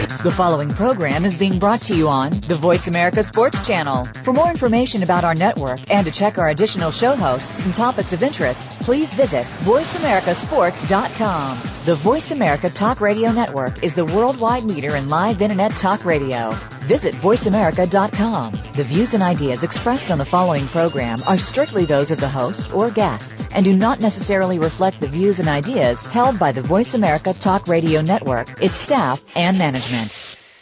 The following program is being brought to you on the Voice America Sports Channel. For more information about our network and to check our additional show hosts and topics of interest, please visit voiceamericasports.com. The Voice America Talk Radio Network is the worldwide leader in live Internet talk radio. Visit voiceamerica.com. The views and ideas expressed on the following program are strictly those of the host or guests and do not necessarily reflect the views and ideas held by the Voice America Talk Radio Network, its staff, and management.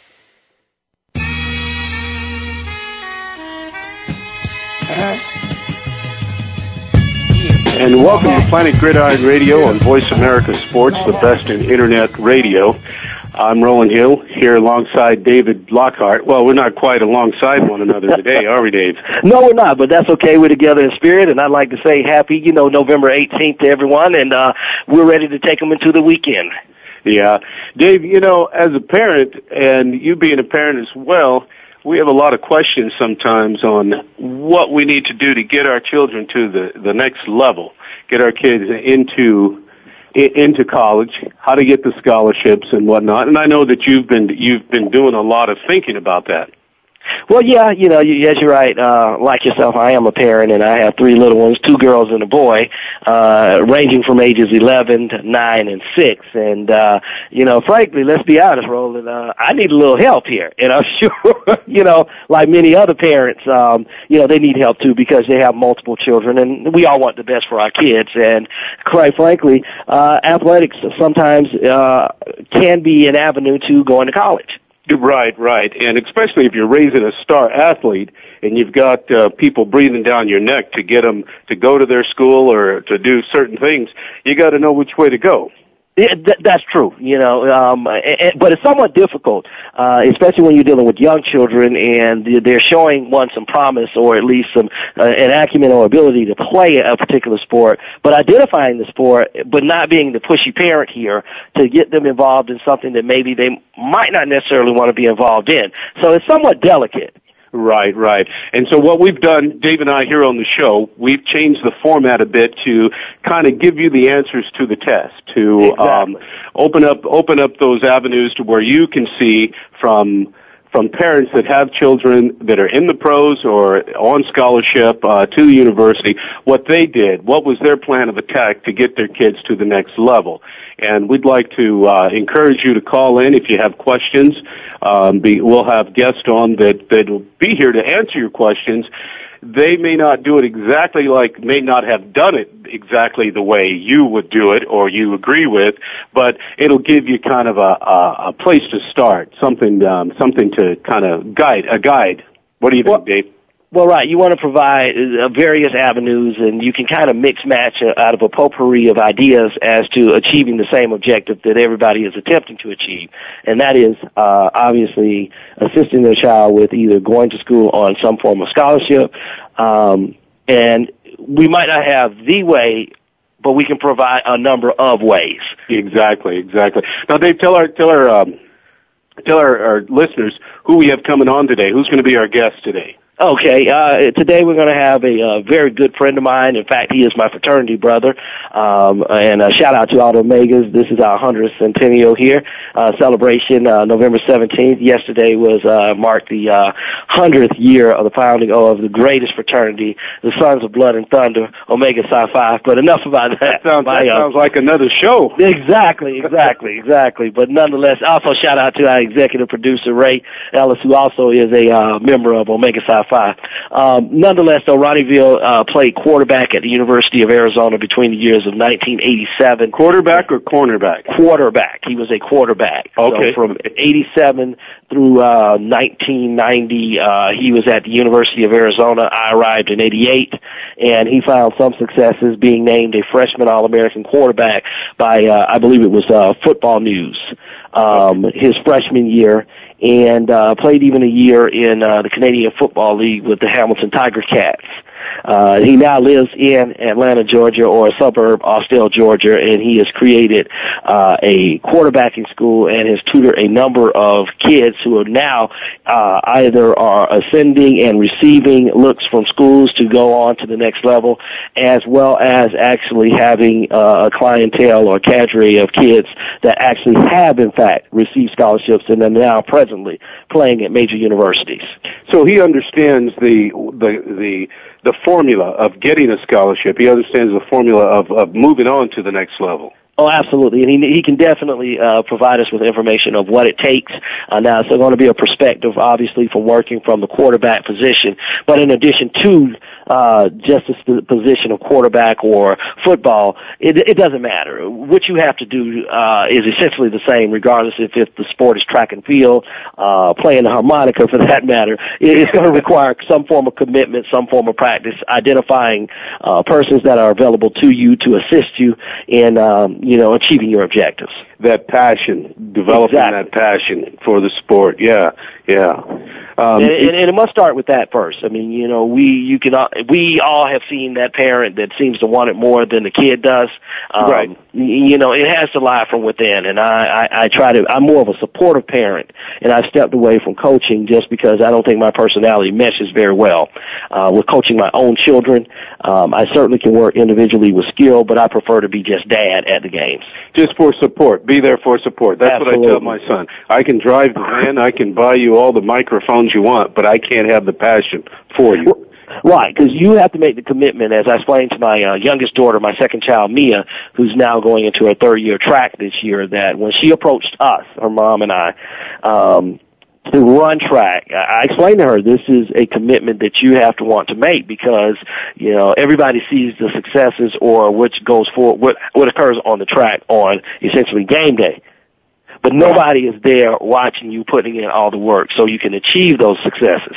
And welcome to Planet Gridiron Radio on Voice America Sports, the best in Internet radio. I'm Roland Hill, here alongside David Lockhart. Well, we're not quite alongside one another today, are we, Dave? No, we're not, but that's okay. We're together in spirit, and I'd like to say happy, November 18th to everyone, and we're ready to take them into the weekend. Yeah. Dave, as a parent, and you being a parent as well, we have a lot of questions sometimes on what we need to do to get our children to the next level, get our kids into college, how to get the scholarships and whatnot. And I know that you've been doing a lot of thinking about that. Well, yeah, yes, you're right. Like yourself, I am a parent, and I have three little ones, 2 girls and a boy, ranging from ages 11 to 9 and 6. And, frankly, let's be honest, Roland, I need a little help here. And I'm sure, like many other parents, they need help, too, because they have multiple children, and we all want the best for our kids. And, quite frankly, athletics sometimes can be an avenue to going to college. Right. And especially if you're raising a star athlete and you've got people breathing down your neck to get them to go to their school or to do certain things, you got to know which way to go. Yeah, that's true, but it's somewhat difficult, especially when you're dealing with young children and they're showing some promise or at least some an acumen or ability to play a particular sport, but identifying the sport, but not being the pushy parent here to get them involved in something that maybe they might not necessarily want to be involved in. So it's somewhat delicate. Right. And so what we've done, Dave and I here on the show, we've changed the format a bit to kind of give you the answers to the test, to open up those avenues to where you can see from parents that have children that are in the pros or on scholarship to the university, what they did, what was their plan of attack to get their kids to the next level. And we'd like to encourage you to call in if you have questions. We'll have guests on that will be here to answer your questions. They may not do it may not have done it exactly the way you would do it or you agree with, but it'll give you kind of a place to start, something to kind of guide. What do you think, Dave? Well, right. You want to provide various avenues, and you can kind of mix-match out of a potpourri of ideas as to achieving the same objective that everybody is attempting to achieve, and that is obviously assisting their child with either going to school on some form of scholarship, and we might not have the way, but we can provide a number of ways. Exactly. Now, Dave, tell our listeners who we have coming on today. Who's going to be our guest today? Okay, today we're going to have a very good friend of mine. In fact, he is my fraternity brother. And a shout out to all the Omegas. This is our 100th centennial here, celebration, November 17th. Yesterday marked the 100th year of the founding of the greatest fraternity, the Sons of Blood and Thunder, Omega Psi Phi. But enough about that. That sounds like another show. Exactly. But nonetheless, also shout out to our executive producer, Ray Ellis, who also is a member of Omega Psi Phi. Nonetheless, though, Ronnie Veal played quarterback at the University of Arizona between the years of 1987. Quarterback or cornerback? Quarterback. He was a quarterback. Okay. So from 87 through 1990, he was at the University of Arizona. I arrived in 88, and he found some successes being named a freshman All-American quarterback by, I believe it was Football News, his freshman year, and played even a year in the Canadian Football League with the Hamilton Tiger Cats. He now lives in Atlanta, Georgia, or a suburb, Austell, Georgia, and he has created a quarterbacking school and has tutored a number of kids who are now either are ascending and receiving looks from schools to go on to the next level, as well as actually having a clientele or cadre of kids that actually have, in fact, received scholarships and are now presently playing at major universities. So he understands the formula of getting a scholarship. He understands the formula of moving on to the next level. Oh, absolutely, and he can definitely provide us with information of what it takes. Now, it's going to be a perspective, obviously, from working from the quarterback position, but in addition to just the position of quarterback or football, it doesn't matter. What you have to do is essentially the same, regardless if the sport is track and field, playing the harmonica for that matter. It's going to require some form of commitment, some form of practice, identifying persons that are available to you to assist you in achieving your objectives. That passion, developing that passion for the sport. Yeah. And it must start with that first. I mean, we all have seen that parent that seems to want it more than the kid does. Right. It has to lie from within, and I'm more of a supportive parent, and I've stepped away from coaching just because I don't think my personality meshes very well with coaching my own children. I certainly can work individually with skill, but I prefer to be just dad at the games. Just for support. Be there for support. That's Absolutely. what I tell my son. I can drive the van, I can buy you all the microphones you want, but I can't have the passion for you. Right, because you have to make the commitment, as I explained to my youngest daughter, my second child, Mia, who's now going into her third year track this year, that when she approached us, her mom and I, to run track, I explained to her this is a commitment that you have to want to make because, everybody sees the successes or what occurs on the track on essentially game day. But nobody is there watching you putting in all the work so you can achieve those successes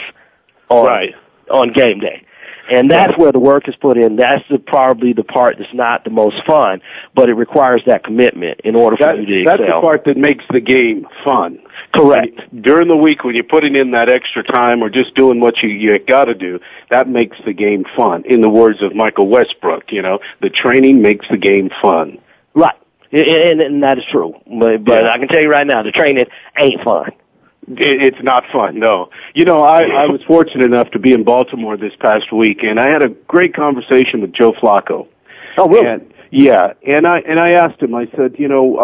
on game day. And that's where the work is put in. That's probably the part that's not the most fun, but it requires that commitment in order for you to excel. That's the part that makes the game fun. Correct. During the week when you're putting in that extra time or just doing what you got to do, that makes the game fun. In the words of Michael Westbrook, the training makes the game fun. Right. And that is true. But I can tell you right now, the training ain't fun. It's not fun, no. I was fortunate enough to be in Baltimore this past week, and I had a great conversation with Joe Flacco. Oh, really? And I asked him. I said,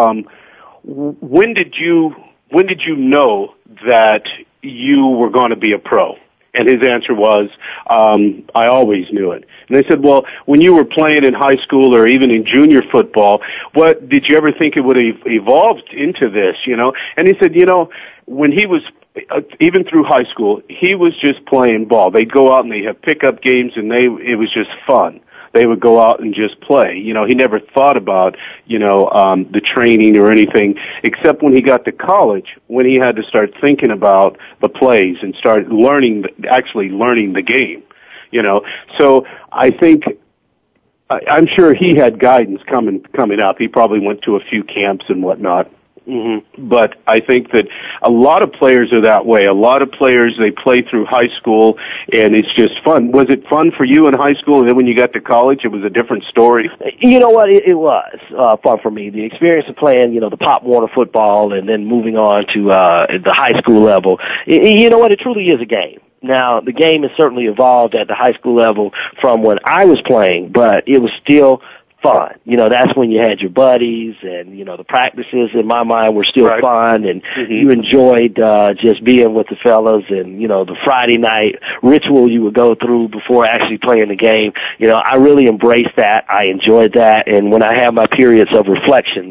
when did you know that you were going to be a pro? And his answer was, I always knew it. And they said, well, when you were playing in high school or even in junior football, what did you ever think it would have evolved into this, And he said, when he was, even through high school, he was just playing ball. They'd go out and they'd have pickup games and it was just fun. They would go out and just play. He never thought about, the training or anything, except when he got to college, when he had to start thinking about the plays and start actually learning the game, So I think, I'm sure he had guidance coming up. He probably went to a few camps and whatnot. Mm-hmm. But I think that a lot of players are that way. A lot of players, they play through high school, and it's just fun. Was it fun for you in high school, and then when you got to college, it was a different story? You know what? It was fun for me. The experience of playing, the Pop Warner football and then moving on to the high school level, you know what? It truly is a game. Now, the game has certainly evolved at the high school level from when I was playing, but it was still fun. That's when you had your buddies and, the practices in my mind were still fun and you enjoyed just being with the fellas and, the Friday night ritual you would go through before actually playing the game. I really embraced that. I enjoyed that. And when I have my periods of reflections,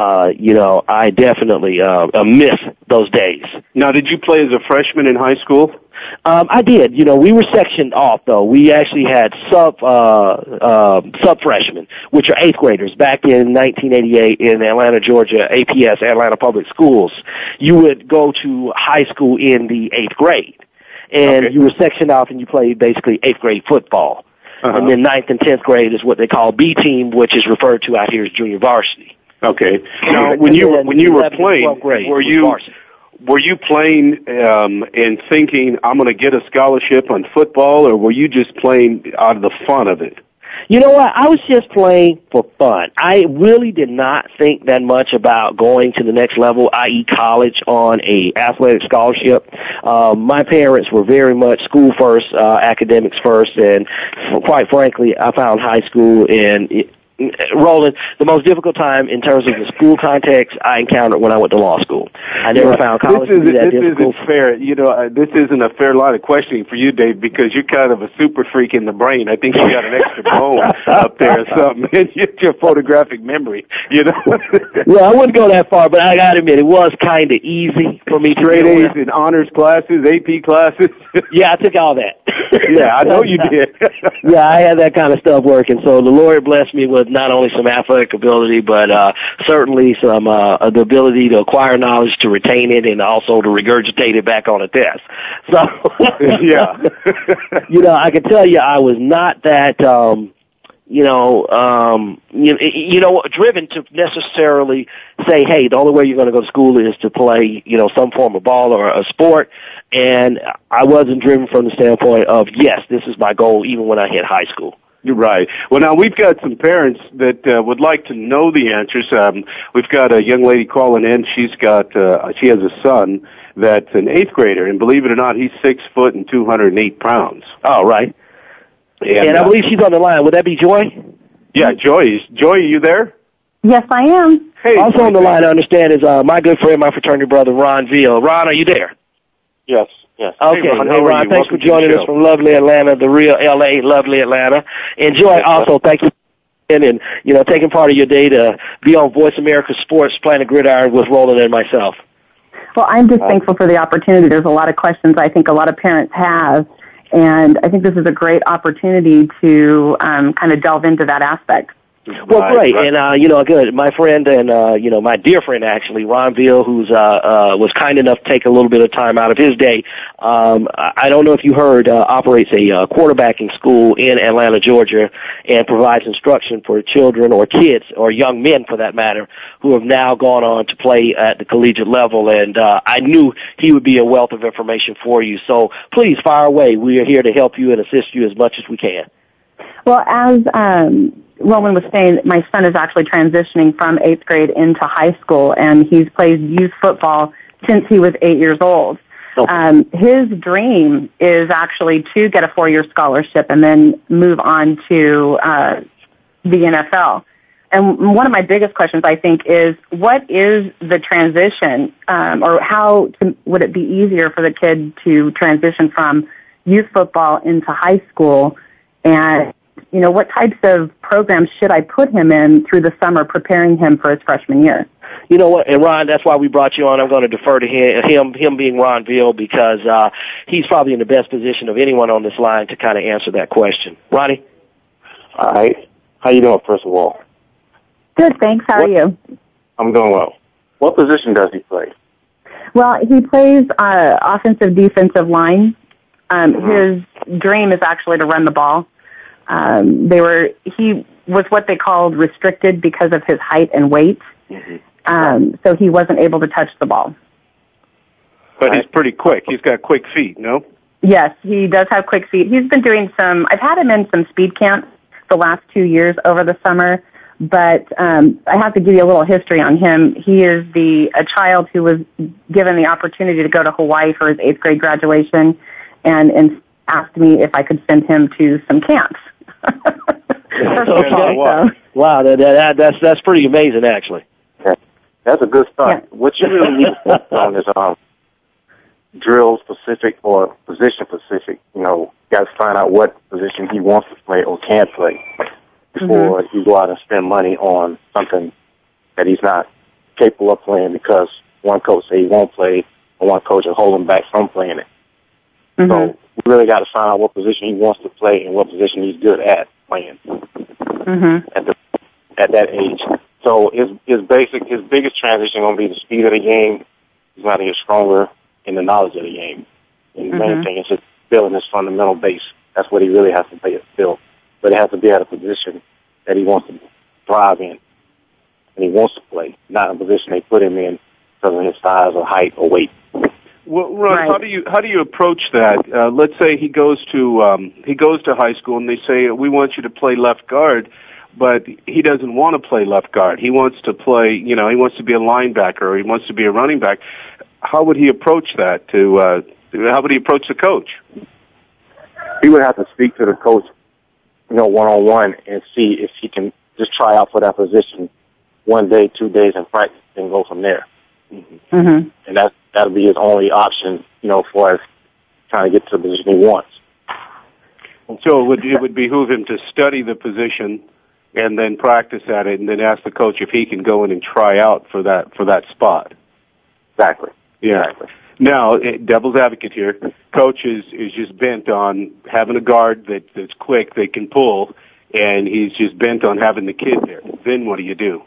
I definitely miss those days. Now, did you play as a freshman in high school? I did. We were sectioned off though. We actually had sub freshmen, which are 8th graders. Back in 1988 in Atlanta, Georgia, APS, Atlanta Public Schools, you would go to high school in the 8th grade. And you were sectioned off and you played basically 8th grade football. Uh-huh. And then 9th and 10th grade is what they call B team, which is referred to out here as junior varsity. Okay. Now, when you were playing, were you playing and thinking, I'm going to get a scholarship on football, or were you just playing out of the fun of it? You know what? I was just playing for fun. I really did not think that much about going to the next level, i.e. college, on a athletic scholarship. My parents were very much school first, academics first, and quite frankly, I found high school Roland, the most difficult time in terms of the school context I encountered when I went to law school. I never found college to be that difficult. This isn't fair. You know, this isn't a fair line of questioning for you, Dave, because you're kind of a super freak in the brain. I think you got an extra bone up there or something. It's your photographic memory, you know. Well, I wouldn't go that far, but I got to admit, it was kind of easy for me to straight A's in honors classes, AP classes. Yeah, I took all that. Yeah, I know you did. Yeah, I had that kind of stuff working. So the Lord blessed me with not only some athletic ability, but certainly some the ability to acquire knowledge, to retain it, and also to regurgitate it back on a test. So, yeah, you know, I can tell you, I was not that, driven to necessarily say, hey, the only way you're going to go to school is to play, some form of ball or a sport. And I wasn't driven from the standpoint of, yes, this is my goal, even when I hit high school. You're right. Well, now we've got some parents that would like to know the answers. We've got a young lady calling in. She has a son that's an 8th grader, and believe it or not, he's 6 foot and 208 pounds. Oh, right. And I believe she's on the line. Would that be Joy? Yeah, Joy. Joy, are you there? Yes, I am. Hey, also on the line, I understand, is my good friend, my fraternity brother, Ron Veal. Ron, are you there? Yes. Okay. Hey, Ron, thanks for joining us from lovely Atlanta, the real L.A., lovely Atlanta. And Joy, also, thank you and taking part of your day to be on Voice America Sports, playing a gridiron with Roland and myself. Well, I'm just thankful for the opportunity. There's a lot of questions I think a lot of parents have, and I think this is a great opportunity to kind of delve into that aspect. Well, great. And, good. My friend and, my dear friend, actually, Ron Veal, who's was kind enough to take a little bit of time out of his day, I don't know if you heard, operates a quarterbacking school in Atlanta, Georgia, and provides instruction for children or kids, or young men, for that matter, who have now gone on to play at the collegiate level. And I knew he would be a wealth of information for you. So please, fire away. We are here to help you and assist you as much as we can. Well, as Roland was saying, my son is actually transitioning from 8th grade into high school, and he's played youth football since he was 8 years old. His dream is actually to get a 4-year scholarship and then move on to the NFL. And one of my biggest questions, I think, is what is the transition, or how would it be easier for the kid to transition from youth football into high school, and what types of programs should I put him in through the summer, preparing him for his freshman year? You know what, and Ron, that's why we brought you on. I'm going to defer to him being Ron Veal, because he's probably in the best position of anyone on this line to kind of answer that question. Ronnie? All right. How you doing, first of all? Good, thanks. How are you? I'm doing well. What position does he play? Well, he plays offensive, defensive line. His dream is actually to run the ball. He was what they called restricted because of his height and weight. So he wasn't able to touch the ball. But he's pretty quick. He's got quick feet, no? Yes, he does have quick feet. He's been doing I've had him in some speed camps the last 2 years over the summer, but I have to give you a little history on him. He is a child who was given the opportunity to go to Hawaii for his 8th grade graduation and asked me if I could send him to some camps. Wow, that's pretty amazing, actually. That's a good start. Yeah. What you really need to focus on is drill specific or position specific. You got to find out what position he wants to play or can play before you go out and spend money on something that he's not capable of playing because one coach say he won't play or one coach will hold him back from playing it. So we really got to find out what position he wants to play and what position he's good at playing at that age. So his biggest transition going to be the speed of the game. He's got to get stronger in the knowledge of the game. And the main thing is just building his fundamental base. That's what he really has to build. But it has to be at a position that he wants to thrive in and he wants to play, not a position they put him in because of his size or height or weight. Well, Ron, Right. how do you approach that? Let's say he goes to high school and they say, we want you to play left guard, but he doesn't want to play left guard. He wants to play, he wants to be a linebacker or he wants to be a running back. How would he approach that? How would he approach the coach? He would have to speak to the coach, one-on-one and see if he can just try out for that position 1 day, 2 days in practice and go from there. Mm-hmm. And that'll be his only option, for us trying to get to the position he wants. So it would behoove him to study the position and then practice at it, and then ask the coach if he can go in and try out for that spot. Exactly. Yeah. Exactly. Now, devil's advocate here, coach is just bent on having a guard that's quick, they can pull, and he's just bent on having the kid there. Then what do you do?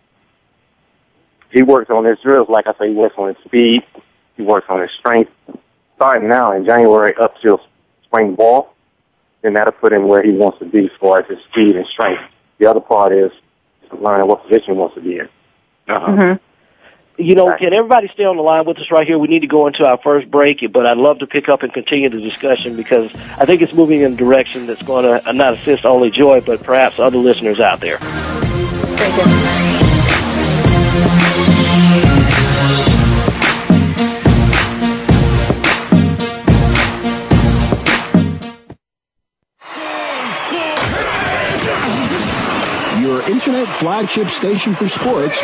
He works on his drills, like I say, he works on his speed, he works on his strength. Starting now in January up till spring ball, then that'll put him where he wants to be as far as his speed and strength. The other part is learning what position he wants to be in. Uh-huh. Mm-hmm. Can everybody stay on the line with us right here? We need to go into our first break, but I'd love to pick up and continue the discussion because I think it's moving in a direction that's going to not assist only Joy, but perhaps other listeners out there. Very good. Your internet flagship station for sports.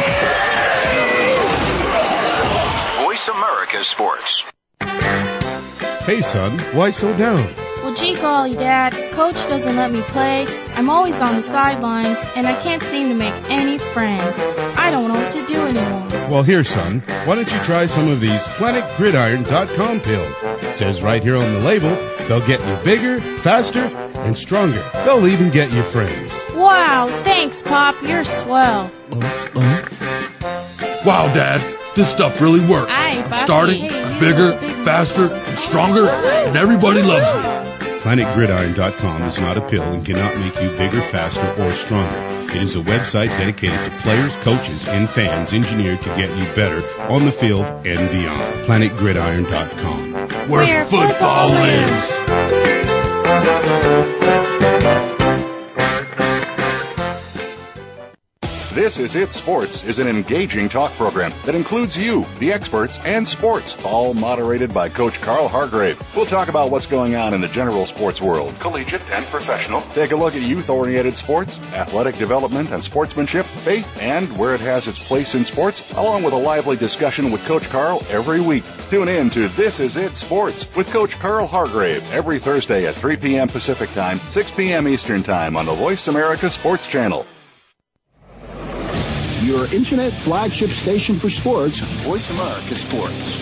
Voice America Sports. Hey, son, why so down? Well, gee golly, Dad, Coach doesn't let me play. I'm always on the sidelines, and I can't seem to make any friends. I don't know what to do anymore. Well, here, son, why don't you try some of these PlanetGridiron.com pills? It says right here on the label, they'll get you bigger, faster, and stronger. They'll even get you friends. Wow, thanks, Pop. You're swell. Wow, Dad, this stuff really works. Aye, Papi. Starting, Hey, I'm you bigger, little big faster, and stronger, and everybody loves me. PlanetGridiron.com is not a pill and cannot make you bigger, faster, or stronger. It is a website dedicated to players, coaches, and fans engineered to get you better on the field and beyond. PlanetGridiron.com. Where football lives. This Is It Sports is an engaging talk program that includes you, the experts, and sports, all moderated by Coach Carl Hargrave. We'll talk about what's going on in the general sports world, collegiate and professional. Take a look at youth-oriented sports, athletic development and sportsmanship, faith, and where it has its place in sports, along with a lively discussion with Coach Carl every week. Tune in to This Is It Sports with Coach Carl Hargrave every Thursday at 3 p.m. Pacific Time, 6 p.m. Eastern Time on the Voice America Sports Channel. Your internet flagship station for sports. Voice America Sports.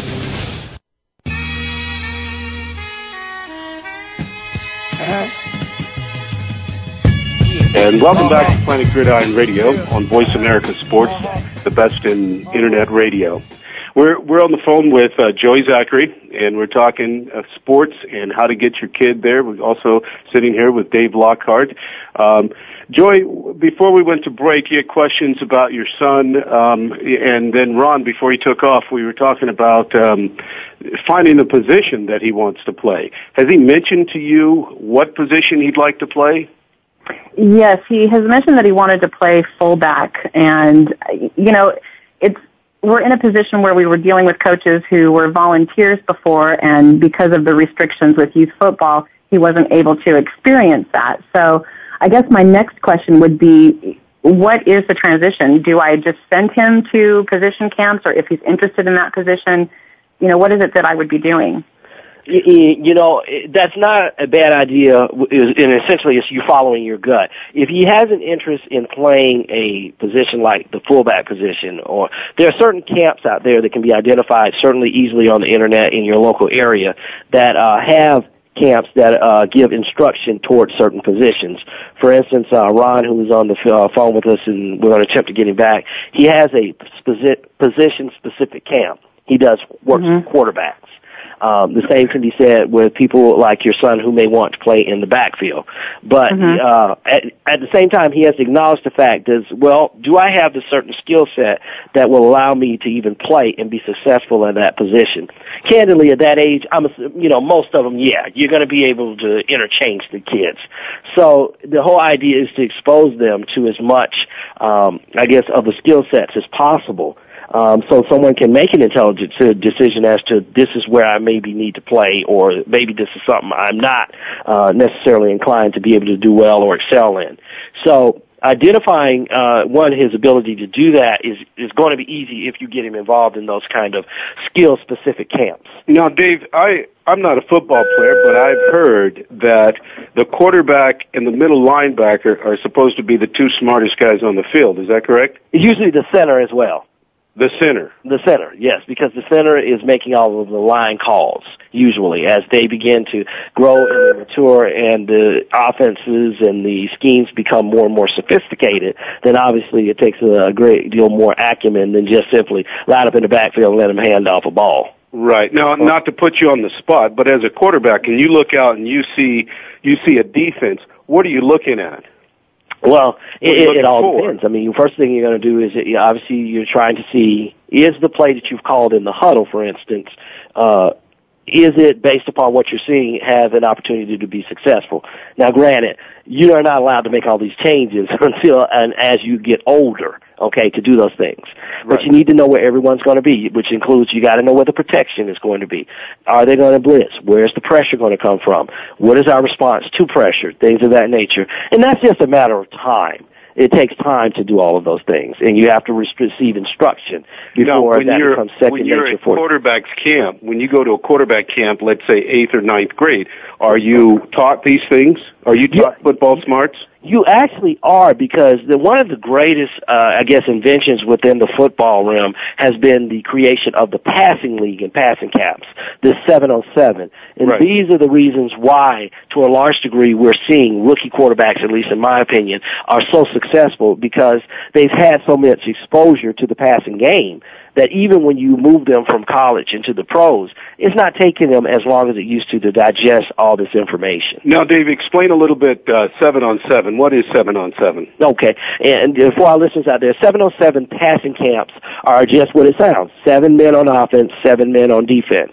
And welcome back to Planet Gridiron Radio on Voice America Sports, the best in internet radio. We're on the phone with Joy Zachary, and we're talking sports and how to get your kid there. We're also sitting here with Dave Lockhart. Joy, before we went to break, you had questions about your son, and then Ron, before he took off, we were talking about finding the position that he wants to play. Has he mentioned to you what position he'd like to play? Yes, he has mentioned that he wanted to play fullback, and we're in a position where we were dealing with coaches who were volunteers before, and because of the restrictions with youth football, he wasn't able to experience that. So I guess my next question would be, what is the transition? Do I just send him to position camps, or if he's interested in that position, what is it that I would be doing? That's not a bad idea, and essentially it's you following your gut. If he has an interest in playing a position like the fullback position, or there are certain camps out there that can be identified certainly easily on the internet in your local area that have camps that give instruction towards certain positions. For instance, Ron, who's on the phone with us, and we're going to attempt to get him back, he has a position-specific camp. He does work with quarterbacks. The same can be said with people like your son who may want to play in the backfield. But at the same time, he has to acknowledge the fact that, well, do I have the certain skill set that will allow me to even play and be successful in that position? Candidly, at that age, most of them, you're going to be able to interchange the kids. So the whole idea is to expose them to as much, of the skill sets as possible. So someone can make an intelligent decision as to this is where I maybe need to play, or maybe this is something I'm not necessarily inclined to be able to do well or excel in. So identifying his ability to do that is going to be easy if you get him involved in those kind of skill-specific camps. Now, Dave, I'm not a football player, but I've heard that the quarterback and the middle linebacker are supposed to be the two smartest guys on the field. Is that correct? Usually the center as well. The center? The center, yes, because the center is making all of the line calls, usually, as they begin to grow and mature and the offenses and the schemes become more and more sophisticated. Then obviously it takes a great deal more acumen than just simply line up in the backfield and let them hand off a ball. Right. Now, not to put you on the spot, but as a quarterback, and you look out and you see a defense, what are you looking at? Well, it all depends. I mean, first thing you're going to do is obviously you're trying to see, is the play that you've called in the huddle, for instance, is it based upon what you're seeing have an opportunity to be successful? Now, granted, you are not allowed to make all these changes until and as you get older, okay, to do those things. Right. But you need to know where everyone's going to be, which includes you got to know where the protection is going to be. Are they going to blitz? Where's the pressure going to come from? What is our response to pressure? Things of that nature. And that's just a matter of time. It takes time to do all of those things, and you have to receive instruction before that becomes second nature for you. When you're at quarterback's camp, when you go to a quarterback camp, let's say 8th or 9th grade, are you taught these things? Are you taught football smarts? You actually are, because one of the greatest, inventions within the football realm has been the creation of the passing league and passing camps, the 7-on-7. And right. These are the reasons why, to a large degree, we're seeing rookie quarterbacks, at least in my opinion, are so successful because they've had so much exposure to the passing game that even when you move them from college into the pros, it's not taking them as long as it used to digest all this information. Now, Dave, explain a little bit 7-on-7. What is 7-on-7? Okay, and for our listeners out there, 7-on-7 passing camps are just what it sounds. 7 men on offense, 7 men on defense.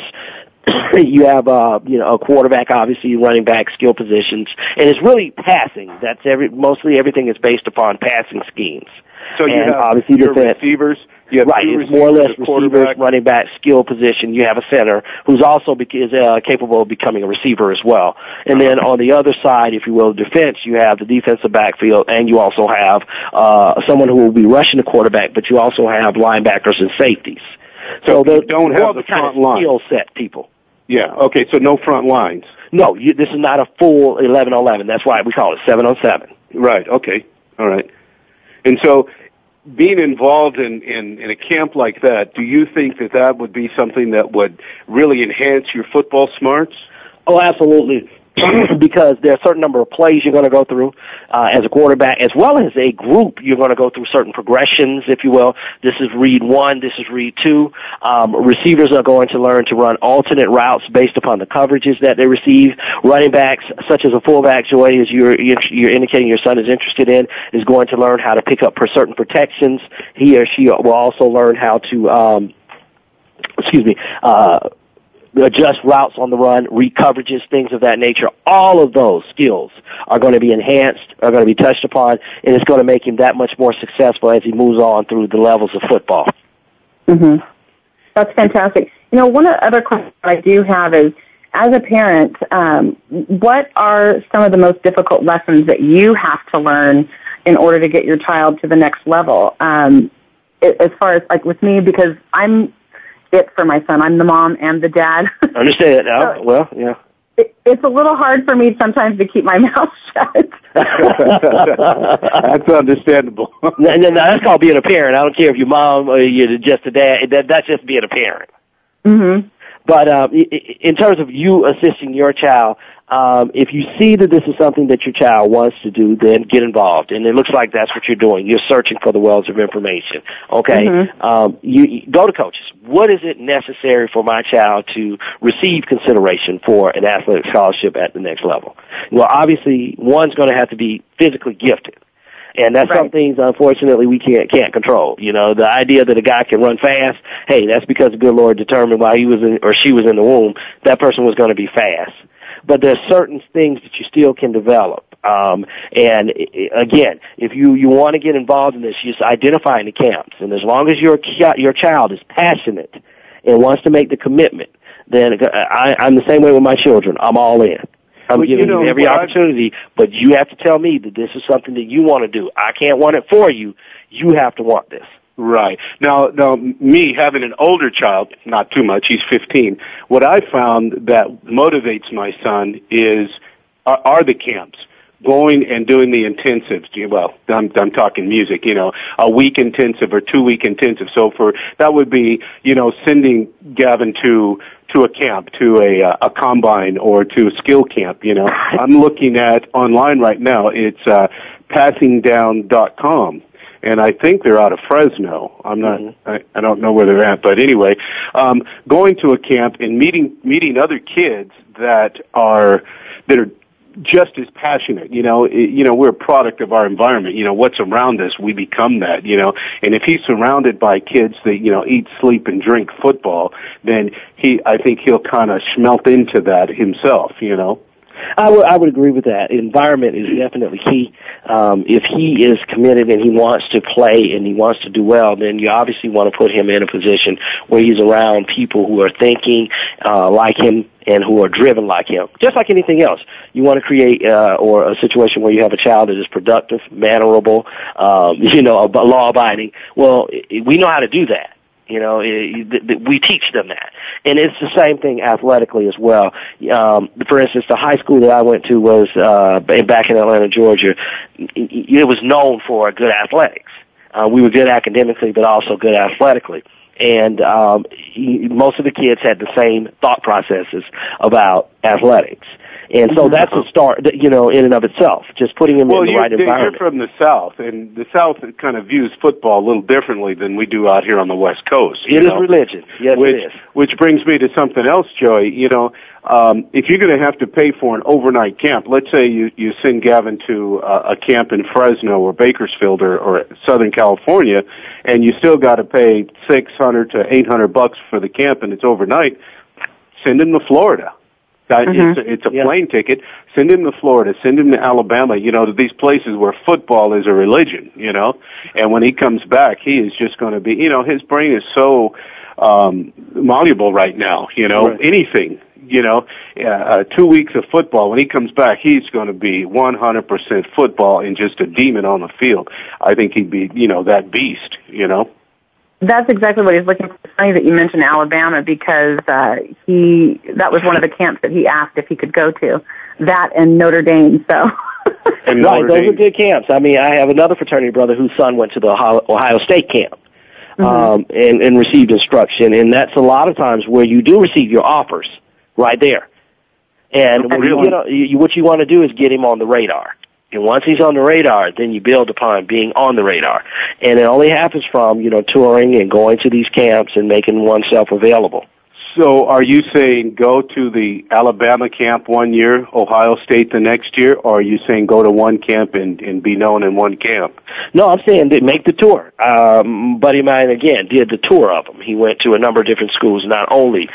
You have, a quarterback, obviously, running back, skill positions, and it's really passing. That's mostly everything is based upon passing schemes. So you have obviously your receivers. You have right, it's more or less receivers, running back, skill position. You have a center who's also capable of becoming a receiver as well. And then on the other side, if you will, defense, you have the defensive backfield, and you also have someone who will be rushing the quarterback, but you also have linebackers and safeties. So they don't have the front line skill set people. Yeah. Okay. So no front lines. No, this is not a full 11-on-11. That's why we call it 7-on-7. Right. Okay. All right. And so, being involved in a camp like that, do you think that would be something that would really enhance your football smarts? Oh, absolutely. Because there are a certain number of plays you're going to go through as a quarterback, as well as a group. You're going to go through certain progressions, if you will. This is read 1, this is read 2. Receivers are going to learn to run alternate routes based upon the coverages that they receive. Running backs, such as a fullback, Joy, as you're indicating your son is interested in, is going to learn how to pick up certain protections. He or she will also learn how to, adjust routes on the run, read coverages, things of that nature. All of those skills are going to be enhanced, are going to be touched upon, and it's going to make him that much more successful as he moves on through the levels of football. Mm-hmm. That's fantastic. One other question I do have is, as a parent, what are some of the most difficult lessons that you have to learn in order to get your child to the next level? As far as, like, with me, because I'm it for my son. I'm the mom and the dad. I understand it now. Well, yeah. It's a little hard for me sometimes to keep my mouth shut. That's understandable. No, that's called being a parent. I don't care if you're mom or you're just a dad. That's just being a parent. Mm-hmm. But in terms of you assisting your child, If you see that this is something that your child wants to do, then get involved. And it looks like that's what you're doing. You're searching for the wells of information. Okay? You go to coaches. What is it necessary for my child to receive consideration for an athletic scholarship at the next level? Well, obviously, one's going to have to be physically gifted. And that's some things, unfortunately, we can't control. You know, the idea that a guy can run fast, hey, that's because the good Lord determined while he was in, or she was in the womb, that person was going to be fast. But there's certain things that you still can develop. And again, if you want to get involved in this, just identifying the camps. And as long as your child is passionate and wants to make the commitment, then I'm the same way with my children. I'm all in. I'm giving you every opportunity, but you have to tell me that this is something that you want to do. I can't want it for you. You have to want this. Right. Now, me having an older child, not too much, he's 15, what I found that motivates my son are the camps. Going and doing the intensives. Well, I'm talking music, a week intensive or 2 week intensive. So that would be, sending Gavin to a camp, to a combine or to a skill camp, I'm looking at online right now. It's, passingdown.com. And I think they're out of Fresno. I'm not, I don't know where they're at, but anyway, going to a camp and meeting other kids that are just as passionate. We're a product of our environment. What's around us, we become that, and if he's surrounded by kids that, eat, sleep, and drink football, then I think he'll kind of smelt into that himself, I would agree with that. Environment is definitely key. If he is committed and he wants to play and he wants to do well, then you obviously want to put him in a position where he's around people who are thinking like him and who are driven like him. Just like anything else, you want to create or a situation where you have a child that is productive, mannerable, law-abiding. Well, we know how to do that. We teach them that. And it's the same thing athletically as well. For instance, the high school that I went to was back in Atlanta, Georgia. It was known for good athletics. We were good academically, but also good athletically. And most of the kids had the same thought processes about athletics. And so that's a start, in and of itself, just putting them in the right environment. You're from the South, and the South kind of views football a little differently than we do out here on the West Coast. It is religion. Yes, it is. Which brings me to something else, Joey. If you're going to have to pay for an overnight camp, let's say you send Gavin to a camp in Fresno or Bakersfield or Southern California, and you still got to pay $600 to $800 for the camp, and it's overnight, send him to Florida. It's a plane ticket. Send him to Florida. Send him to Alabama. To these places where football is a religion. And when he comes back, he is just going to be. His brain is so malleable right now. Anything. 2 weeks of football. When he comes back, he's going to be 100% football and just a demon on the field. I think he'd be, that beast. That's exactly what he's looking for. It's funny that you mentioned Alabama because that was one of the camps that he asked if he could go to. That and Notre Dame. So, those are good camps. I mean, I have another fraternity brother whose son went to the Ohio State camp and received instruction, and that's a lot of times where you do receive your offers right there. And what you want to do is get him on the radar. And once he's on the radar, then you build upon being on the radar. And it only happens from, touring and going to these camps and making oneself available. So are you saying go to the Alabama camp 1 year, Ohio State the next year, or are you saying go to one camp and be known in one camp? No, I'm saying make the tour. Buddy of mine, again, did the tour of them. He went to a number of different schools, not only,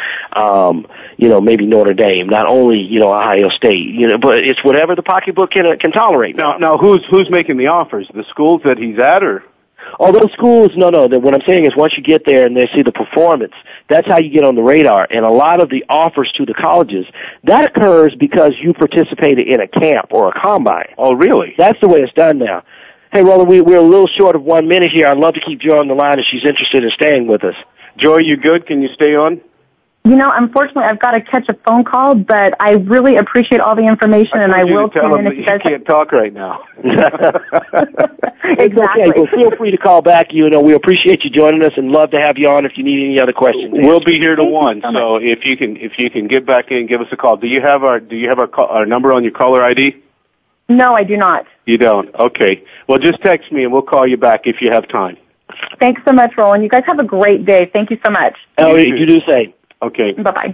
maybe Notre Dame, not only, Ohio State, but it's whatever the pocketbook can tolerate. Now, who's making the offers? The schools that he's at, or? Oh, those schools, no. What I'm saying is once you get there and they see the performance, that's how you get on the radar. And a lot of the offers to the colleges, that occurs because you participated in a camp or a combine. Oh, really? That's the way it's done now. Hey, Roland, we're a little short of 1 minute here. I'd love to keep Joy on the line if she's interested in staying with us. Joy, you good? Can you stay on? Unfortunately, I've got to catch a phone call, but I really appreciate all the information, and I will tune in if you guys can't talk right now. Exactly. Okay, well, feel free to call back. We appreciate you joining us, and love to have you on if you need any other questions. We'll be here to 1. So if you can get back in, give us a call. Do you have our number on your caller ID? No, I do not. You don't. Okay. Well, just text me, and we'll call you back if you have time. Thanks so much, Roland. You guys have a great day. Thank you so much. You do the same. Okay. Bye-bye.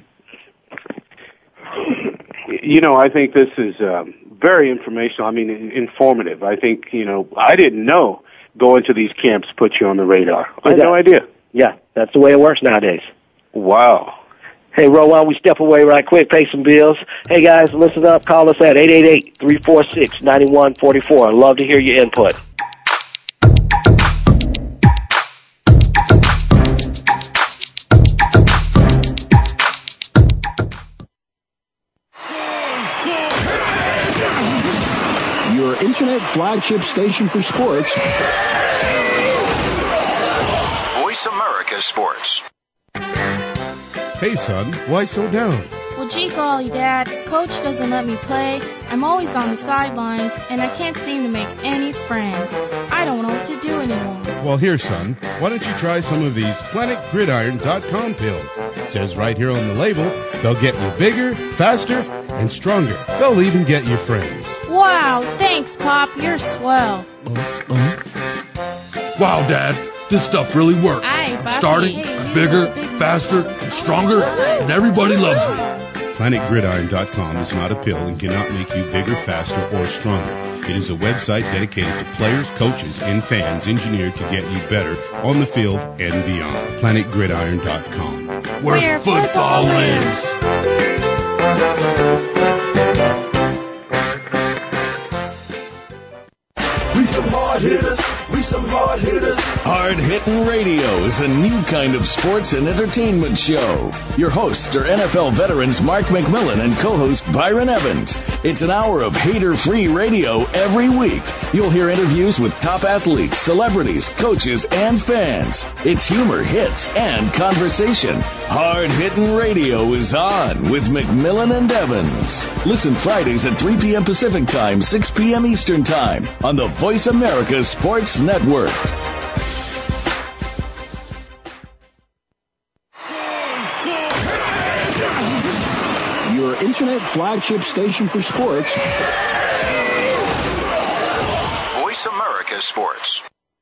I think this is very informational. I mean, informative. I think, I didn't know going to these camps put you on the radar. I had no idea. Yeah, that's the way it works nowadays. Wow. Hey, Ro, why don't we step away right quick, pay some bills. Hey, guys, listen up. Call us at 888-346-9144. I'd love to hear your input. Your internet flagship station for sports. Voice America Sports. Hey, son, why so down? Well, gee golly, Dad, Coach doesn't let me play. I'm always on the sidelines, and I can't seem to make any friends. I don't know what to do anymore. Well, here, son, why don't you try some of these PlanetGridiron.com pills? It says right here on the label, they'll get you bigger, faster, and stronger. They'll even get you friends. Wow, thanks, Pop. You're swell. Wow, Dad, this stuff really works. Aye, I'm starting, I'm bigger, faster, and stronger, and everybody loves me. PlanetGridiron.com is not a pill and cannot make you bigger, faster, or stronger. It is a website dedicated to players, coaches, and fans engineered to get you better on the field and beyond. PlanetGridiron.com. Where football lives. We some hard hitters. We some hard hitters. Hard Hittin' Radio is a new kind of sports and entertainment show. Your hosts are NFL veterans Mark McMillan and co-host Byron Evans. It's an hour of hater-free radio every week. You'll hear interviews with top athletes, celebrities, coaches, and fans. It's humor, hits, and conversation. Hard Hittin' Radio is on with McMillan and Evans. Listen Fridays at 3 p.m. Pacific Time, 6 p.m. Eastern Time on the Voice America Sports Network. Your internet flagship station for sports. Voice America Sports.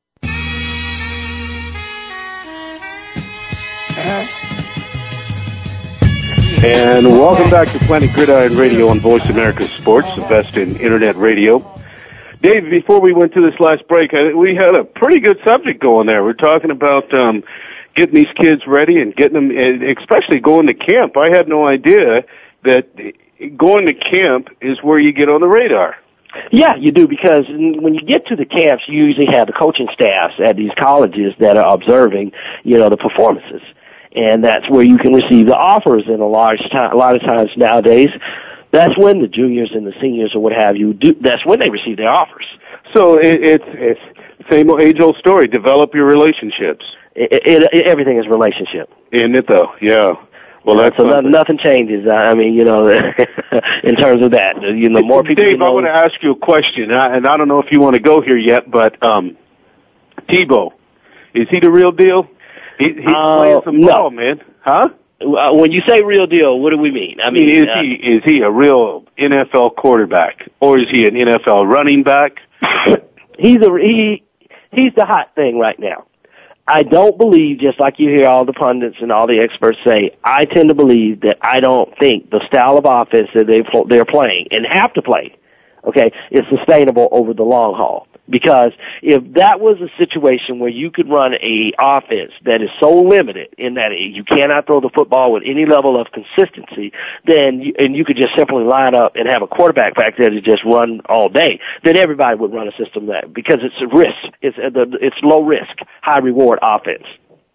And welcome back to Planet Gridiron Radio on Voice America Sports, the best in internet radio. Dave, before we went to this last break, we had a pretty good subject going there. We're talking about getting these kids ready and getting them, especially going to camp. I had no idea that going to camp is where you get on the radar. Yeah, you do, because when you get to the camps, you usually have the coaching staffs at these colleges that are observing, the performances. And that's where you can receive the offers. And a lot of times nowadays, that's when the juniors and the seniors or what have you do. That's when they receive their offers. So it's same age-old story. Develop your relationships. Everything is relationship. Isn't it though? Yeah. Well, that's so nothing changes. I mean, in terms of that, more people. Dave, I want to ask you a question, and I don't know if you want to go here yet, but Tebow, is he the real deal? He's playing some ball, man. Huh? When you say real deal, what do we mean? I mean, is he a real NFL quarterback, or is he an NFL running back? He's the hot thing right now. I don't believe, just like you hear all the pundits and all the experts say, I tend to believe that I don't think the style of offense that they're playing and have to play, is sustainable over the long haul. Because if that was a situation where you could run a offense that is so limited in that you cannot throw the football with any level of consistency, then you could just simply line up and have a quarterback back there to just run all day, then everybody would run a system that, because it's a risk. It's low risk, high reward offense.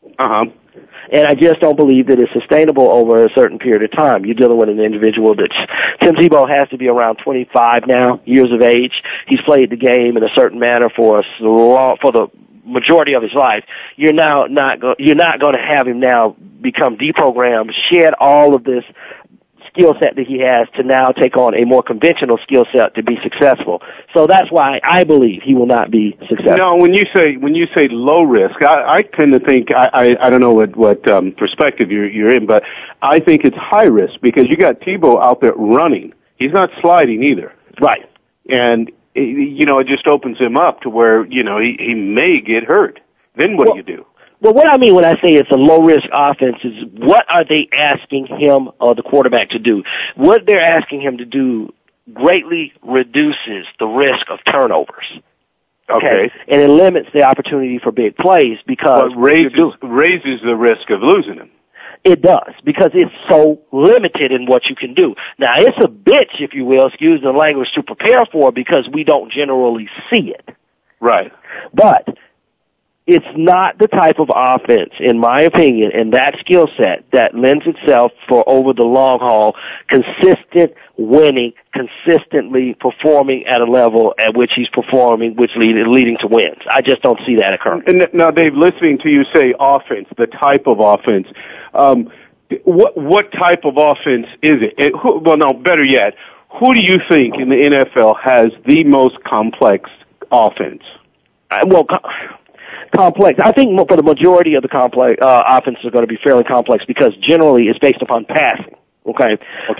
And I just don't believe that it's sustainable over a certain period of time. You're dealing with an individual that's, Tim Tebow has to be around 25 now, years of age. He's played the game in a certain manner for the majority of his life. You're not going to have him now become deprogrammed, shed all of this skill set that he has to now take on a more conventional skill set to be successful. So that's why I believe he will not be successful. No, when you say low risk, I tend to think I don't know what perspective you're in, but I think it's high risk because you got Tebow out there running. He's not sliding either. Right. And it just opens him up to where he may get hurt. Then what do you do? Well, what I mean when I say it's a low-risk offense is what are they asking him or the quarterback to do? What they're asking him to do greatly reduces the risk of turnovers. Okay. And it limits the opportunity for big plays because raises the risk of losing him. It does, because it's so limited in what you can do. Now, it's a bitch, if you will, excuse the language, to prepare for because we don't generally see it. Right. But it's not the type of offense, in my opinion, and that skill set that lends itself for over the long haul, consistent winning, consistently performing at a level at which he's performing, which leading to wins. I just don't see that occurring. And now, Dave, listening to you say offense, the type of offense, what type of offense is it? Better yet, who do you think in the NFL has the most complex offense? Complex. I think for the majority of the complex offenses are going to be fairly complex because generally it's based upon passing. Okay.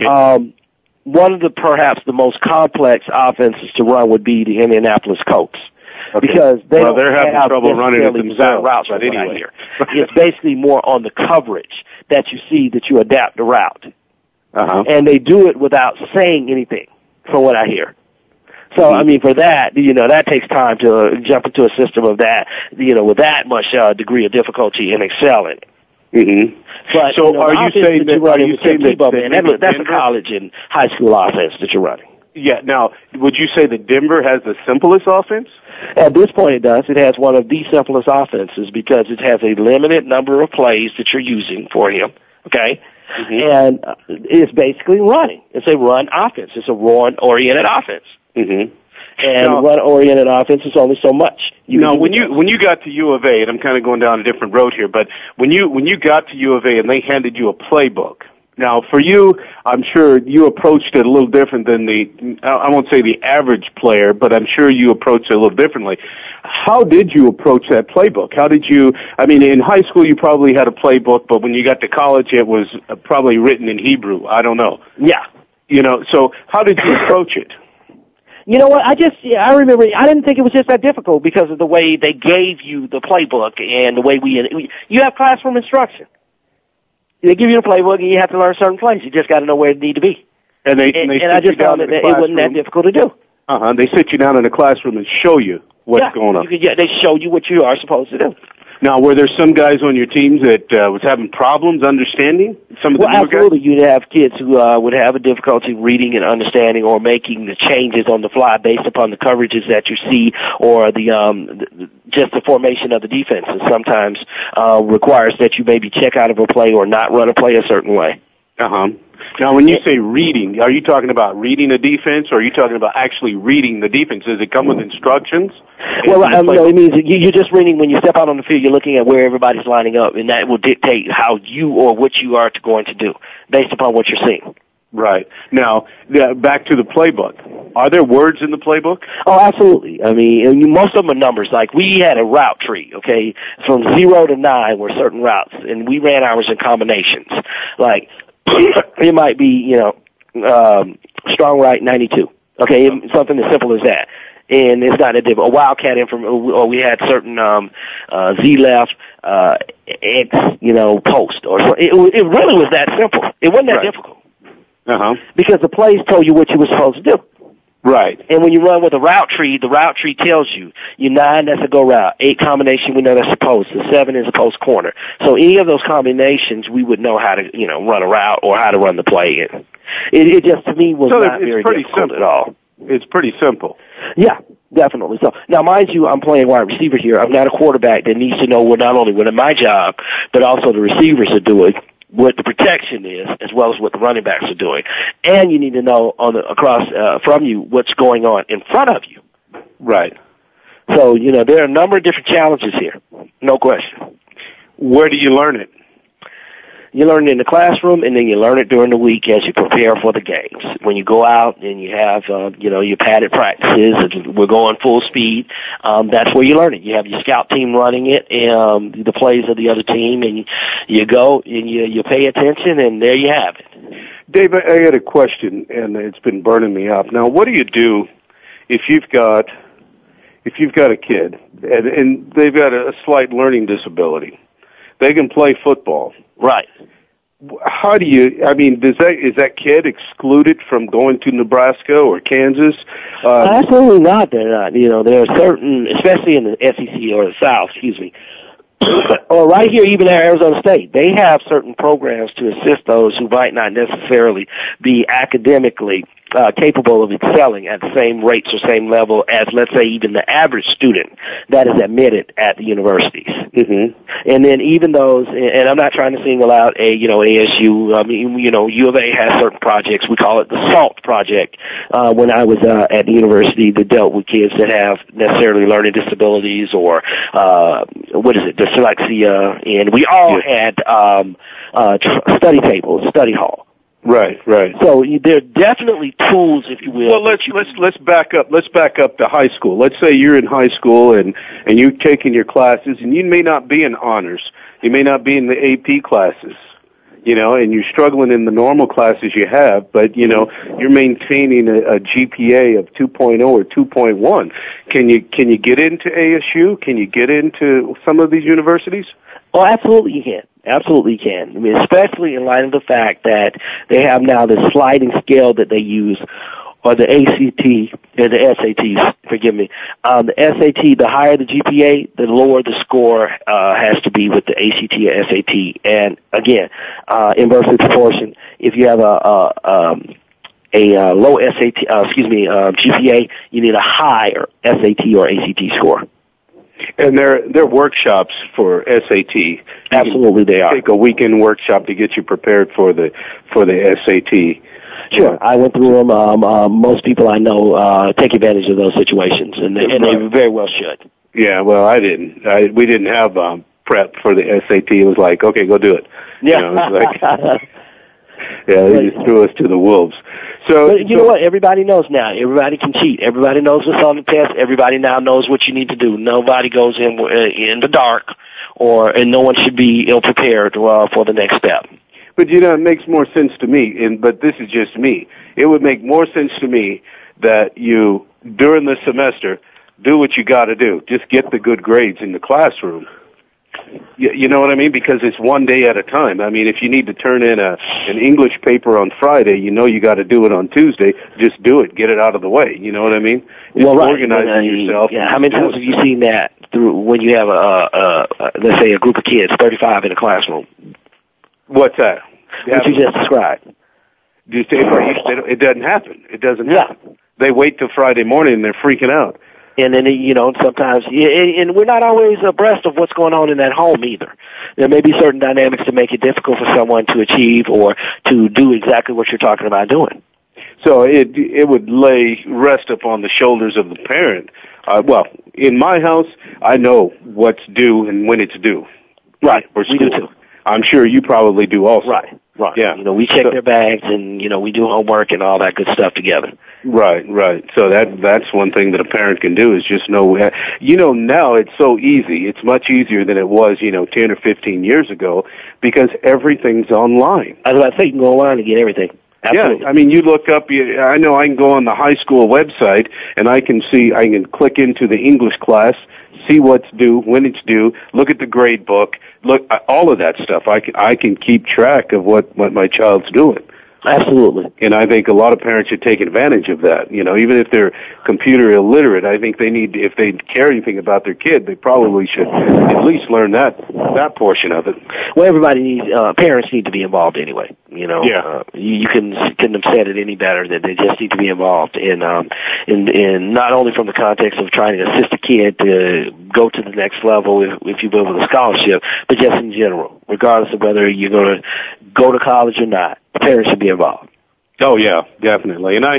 One of perhaps the most complex offenses to run would be the Indianapolis Colts. Okay. Because they're having trouble running it themselves. Routes right anyway. It's basically more on the coverage that you see that you adapt the route. And they do it without saying anything, from what I hear. So, I mean, for that, that takes time to jump into a system of that, with that much degree of difficulty and excel in it. Mm-hmm. But, so are you saying that that's a college and high school offense that you're running? Yeah. Now, would you say that Denver has the simplest offense? At this point, it does. It has one of the simplest offenses because it has a limited number of plays that you're using for him. Okay. Mm-hmm. And it's basically running. It's a run offense. It's a run-oriented offense. Mm-hmm. And run-oriented offense is only so much. When you got to U of A, and I'm kind of going down a different road here, but when you got to U of A and they handed you a playbook, now for you, I'm sure you approached it a little different than I won't say the average player, but I'm sure you approached it a little differently. How did you approach that playbook? In high school you probably had a playbook, but when you got to college it was probably written in Hebrew. I don't know. Yeah. So how did you approach it? You know what? I remember. I didn't think it was just that difficult because of the way they gave you the playbook and the way you have classroom instruction. They give you the playbook and you have to learn certain plays. You just got to know where it need to be. And I just found that it wasn't that difficult to do. They sit you down in the classroom and show you what's going on. They show you what you are supposed to do. Now, were there some guys on your teams that was having problems understanding some of the newer absolutely. Guys? You'd have kids who would have a difficulty reading and understanding or making the changes on the fly based upon the coverages that you see or just the formation of the defense. And sometimes requires that you maybe check out of a play or not run a play a certain way. Now, when you say reading, are you talking about reading a defense, or are you talking about actually reading the defense? Does it come with instructions? Well, it means you're just reading when you step out on the field. You're looking at where everybody's lining up, and that will dictate how you or what you are going to do based upon what you're seeing. Right. Now, back to the playbook. Are there words in the playbook? Oh, absolutely. Most of them are numbers. Like, we had a route tree, okay? From 0 to 9 were certain routes, and we ran ours in combinations. Like, it might be, strong right 92. Okay, something as simple as that. And it's not that difficult. A wildcat or we had certain Z left, X, post. Or so. It really was that simple. It wasn't that difficult. Because the plays told you what you were supposed to do. Right. And when you run with a route tree, the route tree tells you, 9, that's a go route. 8 combination, we know that's a post. The 7 is a post corner. So any of those combinations, we would know how to, run a route or how to run the play in. It just, to me, was not very difficult at all. It's pretty simple. Yeah, definitely. So now, mind you, I'm playing wide receiver here. I'm not a quarterback that needs to know not only what my job, but also the receivers are doing, what the protection is, as well as what the running backs are doing. And you need to know from you what's going on in front of you. Right. So, there are a number of different challenges here. No question. Where do you learn it? You learn it in the classroom, and then you learn it during the week as you prepare for the games. When you go out and you have, your padded practices, we're going full speed, that's where you learn it. You have your scout team running it, the plays of the other team, and you go and you pay attention, and there you have it. Dave, I had a question, and it's been burning me up. Now, what do you do if you've got a kid and they've got a slight learning disability? They can play football. Right. How do you, is that kid excluded from going to Nebraska or Kansas? Absolutely not. They're not. There are certain, especially in the SEC or the South, or right here, even at Arizona State, they have certain programs to assist those who might not necessarily be academically capable of excelling at the same rates or same level as, let's say, even the average student that is admitted at the universities. Mm-hmm. And then even those, and I'm not trying to single out ASU. U of A has certain projects. We call it the SALT project. When I was at the university, that dealt with kids that have necessarily learning disabilities or dyslexia, and we all had study tables, study hall. Right. So there are definitely tools, if you will. Well, let's back up. Let's back up to high school. Let's say you're in high school and you're taking your classes, and you may not be in honors. You may not be in the AP classes, and you're struggling in the normal classes you have, but you're maintaining a GPA of 2.0 or 2.1. Can you get into ASU? Can you get into some of these universities? Oh, absolutely you can. Absolutely can. Especially in light of the fact that they have now this sliding scale that they use, or the ACT, or the SATs, forgive me. The SAT, the higher the GPA, the lower the score has to be with the ACT or SAT. And again, inversely proportion, if you have a low GPA, you need a higher SAT or ACT score. And they're workshops for SAT. Absolutely, they are. Take a weekend workshop to get you prepared for the SAT. Sure, I went through them. Most people I know take advantage of those situations, and they very well should. Yeah, well, I didn't. We didn't have prep for the SAT. It was like, okay, go do it. Yeah. It was like, they just threw us to the wolves. But you know what? Everybody knows now. Everybody can cheat. Everybody knows what's on the test. Everybody now knows what you need to do. Nobody goes in the dark, and no one should be ill-prepared for the next step. But, it makes more sense to me, but this is just me. It would make more sense to me that you, during the semester, do what you got to do. Just get the good grades in the classroom. You know what I mean? Because it's one day at a time. If you need to turn in an English paper on Friday, you got to do it on Tuesday. Just do it. Get it out of the way. You know what I mean? Just organizing yourself. Yeah. How many times have you seen that when you have let's say a group of kids, 35 in a classroom? What's that? What you just described. It doesn't happen. It doesn't happen. They wait till Friday morning and they're freaking out. And then, sometimes, and we're not always abreast of what's going on in that home either. There may be certain dynamics that make it difficult for someone to achieve or to do exactly what you're talking about doing. So it would rest upon the shoulders of the parent. In my house, I know what's due and when it's due. Right. We do too. I'm sure you probably do also. Right. Yeah. We check their bags and, we do homework and all that good stuff together. Right. So that's one thing that a parent can do is just know. Now it's so easy. It's much easier than it was, 10 or 15 years ago because everything's online. I was about to say you can go online and get everything. Absolutely. Yeah, you look up, I know I can go on the high school website and I can click into the English class, see what's due, when it's due, look at the grade book, look, all of that stuff. I can keep track of what my child's doing. Absolutely. And I think a lot of parents should take advantage of that. Even if they're computer illiterate, I think they need, if they care anything about their kid, they probably should at least learn that portion of it. Well, parents need to be involved anyway. Yeah. You couldn't have said it any better that they just need to be involved in not only from the context of trying to assist a kid to go to the next level, if you will, with a scholarship, but just in general, regardless of whether you're going to go to college or not. Parents should be involved. Oh yeah, definitely. And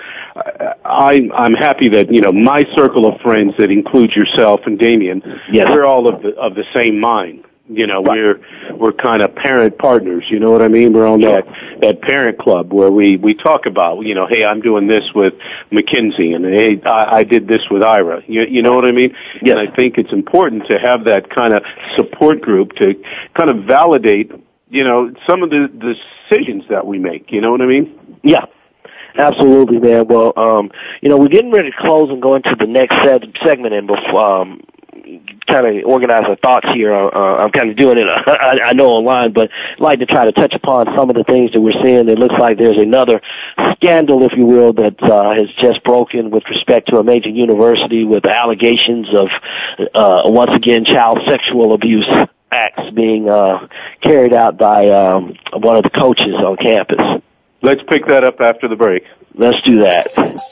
I'm happy that my circle of friends that includes yourself and Damien, we're all of the same mind. You know, we're kind of parent partners. You know what I mean? We're on that parent club where we talk about, you know, hey, I'm doing this with Mackenzie, and hey, I did this with Ira. You know what I mean? Yes. And I think it's important to have that kind of support group to kind of validate, you know, some of the decisions that we make. You know what I mean? Yeah. Absolutely, man. Well, you know, we're getting ready to close and go into the next segment, and before kind of organize our thoughts here. I'm kind of doing it, I know, online, but I'd like to try to touch upon some of the things that we're seeing. It looks like there's another scandal, if you will, that has just broken with respect to a major university with allegations of, once again, child sexual abuse acts being carried out by one of the coaches on campus. Let's pick that up after the break. Let's do that.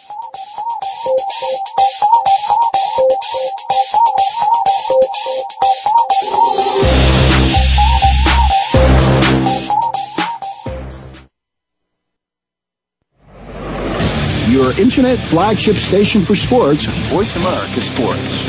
Your internet flagship station for sports, Voice America Sports.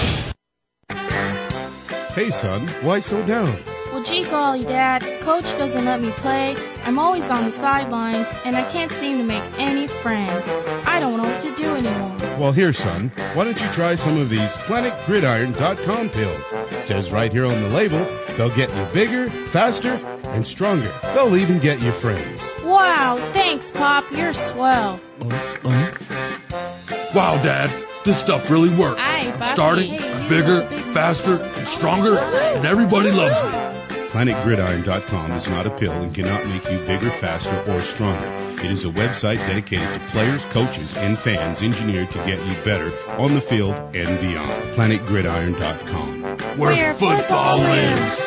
Hey, son, why so down? Well, gee golly, Dad, Coach doesn't let me play. I'm always on the sidelines, and I can't seem to make any friends. I don't know what to do anymore. Well, here, son, why don't you try some of these PlanetGridiron.com pills? It says right here on the label, they'll get you bigger, faster, and stronger. They'll even get you friends. Wow, thanks, Pop. You're swell. Wow, Dad, this stuff really works. Aye, I'm starting, I'm bigger, faster, and stronger, and everybody loves me. PlanetGridiron.com is not a pill and cannot make you bigger, faster, or stronger. It is a website dedicated to players, coaches, and fans engineered to get you better on the field and beyond. PlanetGridiron.com. Where football lives.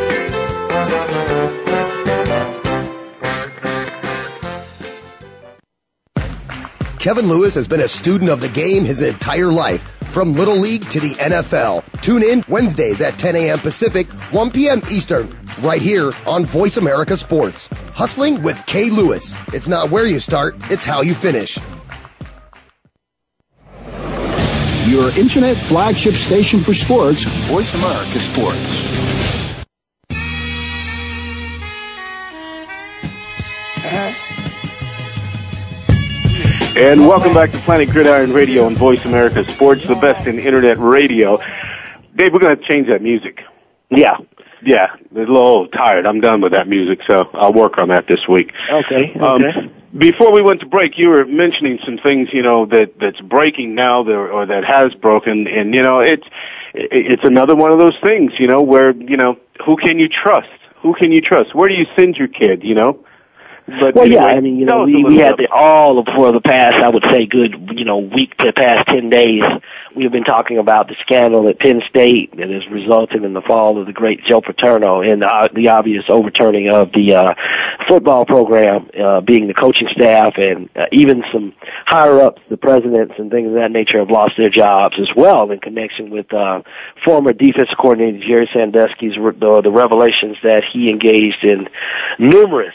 Kevin Lewis has been a student of the game his entire life, from Little League to the NFL. Tune in Wednesdays at 10 a.m. Pacific, 1 p.m. Eastern, right here on Voice America Sports. Hustling with K. Lewis. It's not where you start, it's how you finish. Your internet flagship station for sports, Voice America Sports. And welcome back to Planet Gridiron Radio and Voice America Sports, the best in internet radio. Dave, we're going to change that music. Yeah. Yeah, a little tired. I'm done with that music, so I'll work on that this week. Okay. Before we went to break, you were mentioning some things, you know, that's breaking now or that has broken, and, you know, it's another one of those things, you know, where, you know, who can you trust? Who can you trust? Where do you send your kid, you know? But anyway, yeah, I mean, you know, we had for the past, I would say, good, you know, week to past 10 days, we've been talking about the scandal at Penn State that has resulted in the fall of the great Joe Paterno and the obvious overturning of the football program, being the coaching staff, and even some higher-ups, the presidents and things of that nature, have lost their jobs as well in connection with former defense coordinator Jerry Sandusky's the revelations that he engaged in numerous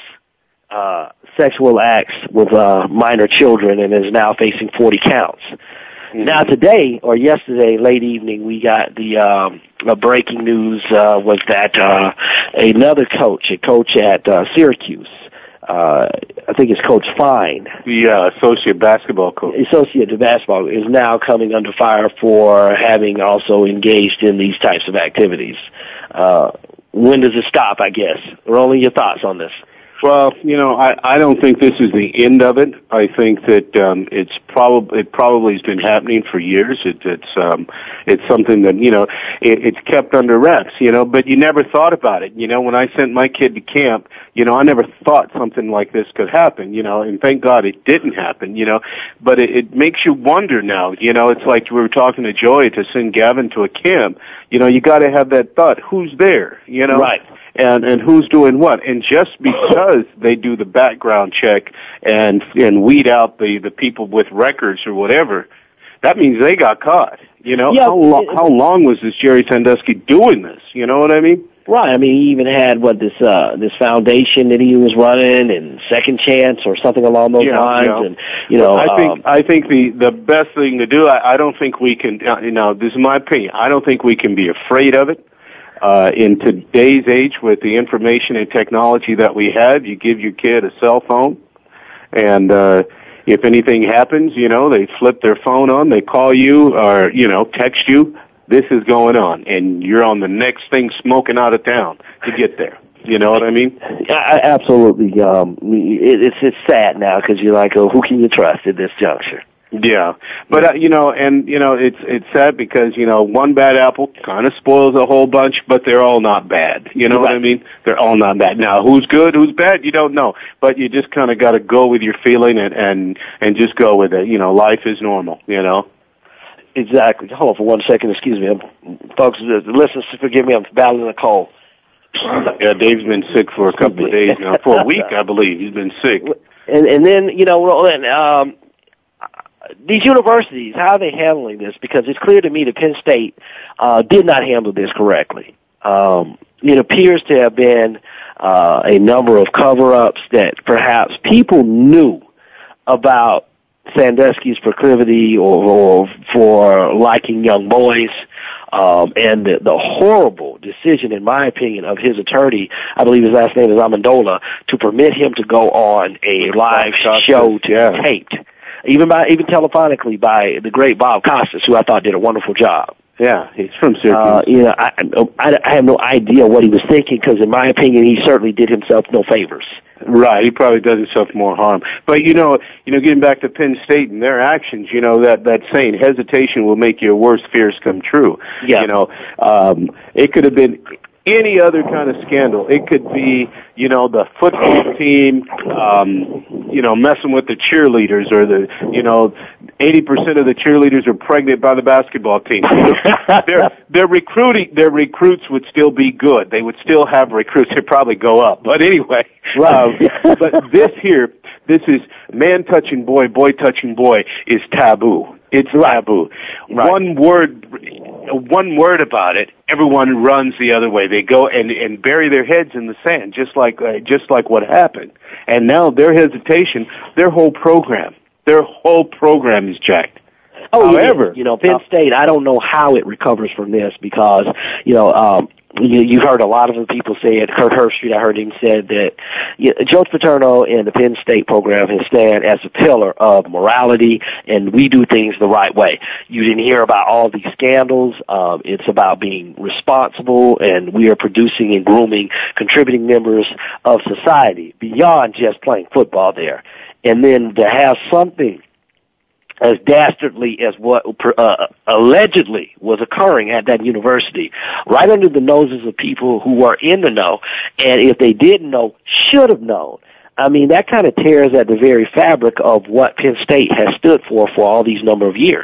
sexual acts with minor children and is now facing 40 counts. Mm-hmm. Now today, or yesterday, late evening, we got the breaking news was that another coach, a coach at Syracuse, I think it's Coach Fine. The associate basketball coach. Associate basketball is now coming under fire for having also engaged in these types of activities. When does it stop, I guess? Rolling, your thoughts on this? Well, you know, I don't think this is the end of it. I think that it probably has been happening for years. It's something that, you know, it's kept under wraps, you know, but you never thought about it. You know, when I sent my kid to camp, you know, I never thought something like this could happen, you know, and thank God it didn't happen, you know, but it makes you wonder now, you know. It's like we were talking to Joy to send Gavin to a camp. You know, you got to have that thought, who's there, you know? Right. And who's doing what. And just because they do the background check and weed out the people with records or whatever, that means they got caught. You know, yeah, how long was this Jerry Sandusky doing this? You know what I mean? Right. I mean, he even had this foundation that he was running, and Second Chance or something along those lines. Yeah. And you know, I think the best thing to do. I don't think we can. You know, this is my opinion. I don't think we can be afraid of it. In today's age, with the information and technology that we have, you give your kid a cell phone, and if anything happens, they flip their phone on, they call you or, text you, this is going on, and you're on the next thing smoking out of town to get there. You know what I mean? Absolutely. It's sad now because you're like, oh, who can you trust at this juncture? Yeah, but it's sad because one bad apple kind of spoils a whole bunch, but they're all not bad. You know what I mean? They're all not bad. Now, who's good, who's bad, you don't know, but you just kind of got to go with your feeling and just go with it. Life is normal. Exactly. Hold on for 1 second. Excuse me, folks. Listeners, forgive me. I'm battling a cold. Yeah, Dave's been sick for a couple of days now. For a week, I believe he's been sick. And then Roland. These universities, how are they handling this? Because it's clear to me that Penn State did not handle this correctly. It appears to have been a number of cover-ups that perhaps people knew about Sandusky's proclivity or for liking young boys, and the horrible decision, in my opinion, of his attorney, I believe his last name is Amendola, to permit him to go on a live show taped. Even telephonically by the great Bob Costas, who I thought did a wonderful job. Yeah, he's from Syracuse. I have no idea what he was thinking because, in my opinion, he certainly did himself no favors. Right, he probably does himself more harm. But getting back to Penn State and their actions, that saying, hesitation will make your worst fears come true. Yeah. It could have been any other kind of scandal. It could be, the football team, messing with the cheerleaders, or 80% of the cheerleaders are pregnant by the basketball team. Their recruits would still be good. They would still have recruits. They'd probably go up. But anyway, but this is man touching boy, boy touching boy is taboo. It's taboo. Right. One word about it, everyone runs the other way. They go and bury their heads in the sand, just like what happened. And now their hesitation, their whole program is jacked. However, Penn State, I don't know how it recovers from this because, you heard a lot of the people say it. Kurt Herbstreit, I heard him said that Joe Paterno and the Penn State program has stand as a pillar of morality, and we do things the right way. You didn't hear about all these scandals. It's about being responsible, and we are producing and grooming contributing members of society beyond just playing football there. And then to have something as dastardly as what allegedly was occurring at that university, right under the noses of people who were in the know, and if they didn't know, should have known. I mean, that kind of tears at the very fabric of what Penn State has stood for all these number of years.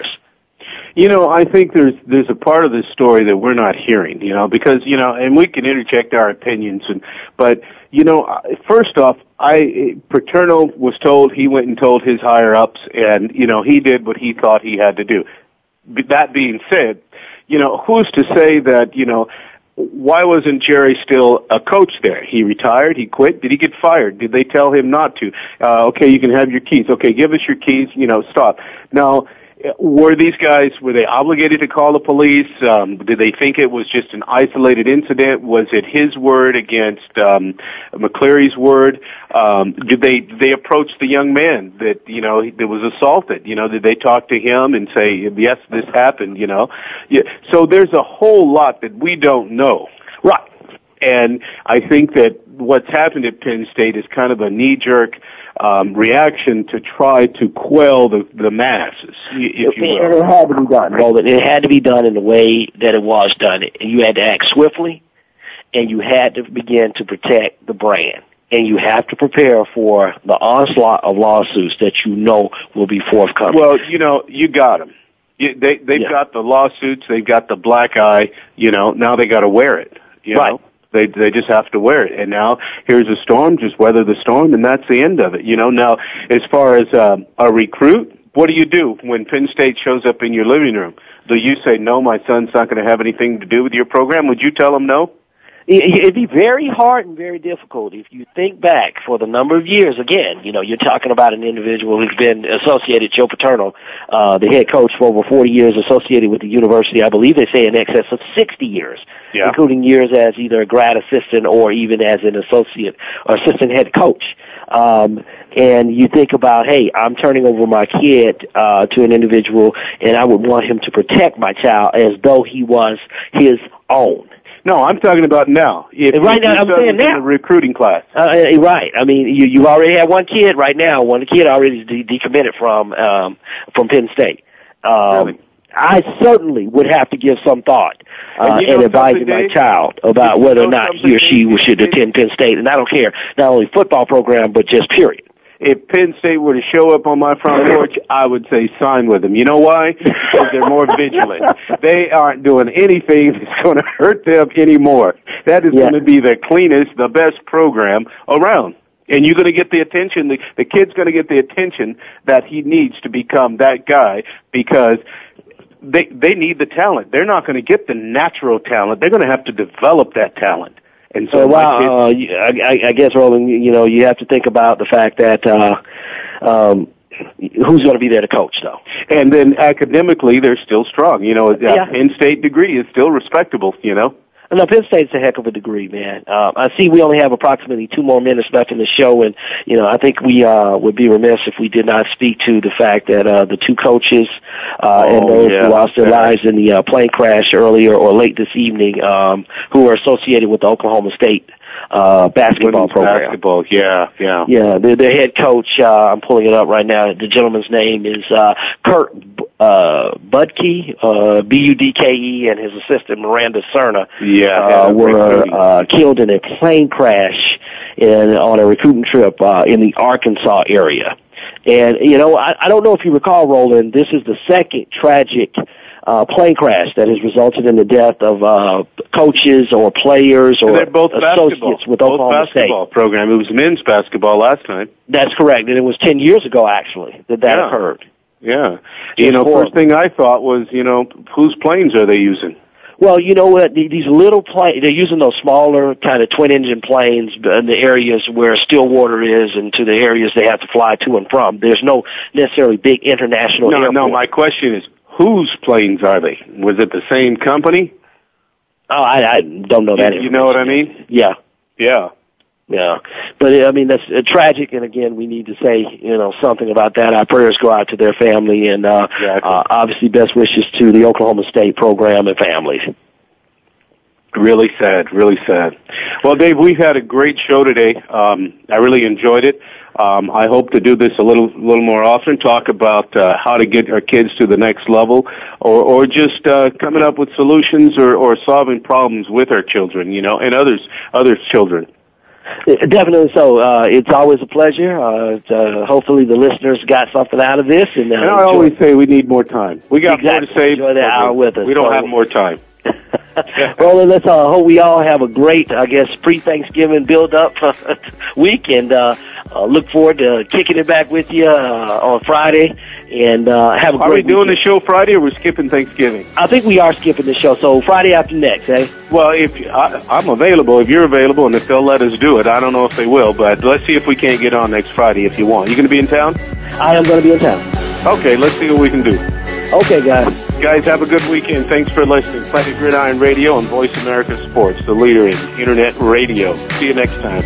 I think there's a part of this story that we're not hearing, because, and we can interject our opinions, but first off, Paterno was told, he went and told his higher-ups, and, he did what he thought he had to do. That being said, who's to say that, why wasn't Jerry still a coach there? He retired, he quit, did he get fired? Did they tell him not to? Okay, you can have your keys. Okay, give us your keys, stop. Now, were they obligated to call the police? Did they think it was just an isolated incident? Was it his word against McCleary's word? Did they approach the young man that that was assaulted? Did they talk to him and say, yes, this happened? So there's a whole lot that we don't know. Right. And I think that what's happened at Penn State is kind of a knee-jerk reaction to try to quell the masses, if you will. It had to be done. Well, it had to be done in the way that it was done. You had to act swiftly, and you had to begin to protect the brand. And you have to prepare for the onslaught of lawsuits that will be forthcoming. Well, you got them. They've got the lawsuits. They've got the black eye. Now they got to wear it. Right. They just have to wear it. And now here's a storm, just weather the storm, and that's the end of it. Now as far as a recruit, what do you do when Penn State shows up in your living room? Do you say, no, my son's not going to have anything to do with your program? Would you tell him no? It'd be very hard and very difficult if you think back for the number of years. Again, you're talking about an individual who's been associated, Joe Paterno, the head coach for over 40 years, associated with the university. I believe they say in excess of 60 years, including years as either a grad assistant or even as an associate or assistant head coach. And you think about, hey, I'm turning over my kid to an individual, and I would want him to protect my child as though he was his own. No, I'm talking about now. Right now, I'm saying now. The recruiting class. Right. I mean, you already have one kid right now. One kid already decommitted from Penn State. Really? I certainly would have to give some thought in advising my child about whether or not he or she should attend Penn State. And I don't care, not only football program, but just period. If Penn State were to show up on my front porch, I would say sign with them. You know why? Because they're more vigilant. They aren't doing anything that's going to hurt them anymore. That is going to be the cleanest, the best program around. And you're going to get the attention, the kid's going to get the attention that he needs to become that guy, because they need the talent. They're not going to get the natural talent. They're going to have to develop that talent. And so, I guess, Roland, you have to think about the fact that who's going to be there to coach, though. And then academically, they're still strong. A Penn State degree is still respectable. No, Penn State's a heck of a degree, man. I see we only have approximately 2 more minutes left in the show, and I think we would be remiss if we did not speak to the fact that the 2 coaches and those who lost their lives in the plane crash earlier or late this evening, who are associated with the Oklahoma State basketball program. Basketball, yeah. Their head coach, I'm pulling it up right now. The gentleman's name is Kurt Budke, Budke, and his assistant Miranda Cerna were killed in a plane crash on a recruiting trip in the Arkansas area. And I don't know if you recall, Roland, this is the second tragic plane crash that has resulted in the death of coaches or players or associates with Oklahoma State. Basketball program. It was men's basketball last time. That's correct, and it was 10 years ago, actually, that occurred. Yeah. First thing I thought was, whose planes are they using? Well, you know what? These little planes, they're using those smaller kind of twin-engine planes in the areas where Stillwater is and to the areas they have to fly to and from. There's no necessarily big international airport. No, my question is, whose planes are they? Was it the same company? Oh, I don't know that. You know what I mean? Yeah. Yeah. But, I mean, that's tragic, and again, we need to say, something about that. Our prayers go out to their family, and obviously best wishes to the Oklahoma State program and families. Really sad. Well, Dave, we've had a great show today. I really enjoyed it. I hope to do this a little more often, talk about how to get our kids to the next level, or just coming up with solutions or solving problems with our children, and others' children. Definitely so. It's always a pleasure. Hopefully the listeners got something out of this. And I always say we need more time. We got more to say. Enjoy the hour with us. We don't have more time. Well, let's hope we all have a great, pre-Thanksgiving build-up week, and look forward to kicking it back with you on Friday, and have a great Are we doing weekend. the show Friday, or we're skipping Thanksgiving? I think we are skipping the show, so Friday after next, eh? Well, I'm available, if you're available, and if they'll let us do it. I don't know if they will, but let's see if we can't get on next Friday if you want. You going to be in town? I am going to be in town. Okay, let's see what we can do. Okay, guys. Guys, have a good weekend. Thanks for listening. Planet Gridiron Radio and Voice America Sports, the leader in Internet radio. See you next time.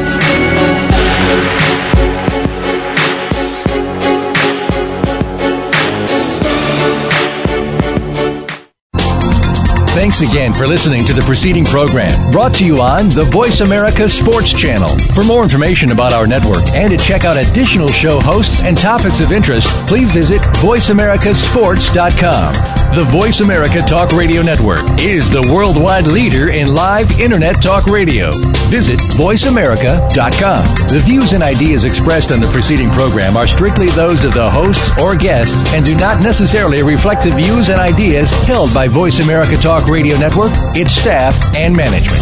Thanks again for listening to the preceding program, brought to you on the Voice America Sports Channel. For more information about our network and to check out additional show hosts and topics of interest, please visit voiceamericasports.com. The Voice America Talk Radio Network is the worldwide leader in live Internet talk radio. Visit voiceamerica.com. The views and ideas expressed on the preceding program are strictly those of the hosts or guests and do not necessarily reflect the views and ideas held by Voice America Talk Radio Network, its staff, and management.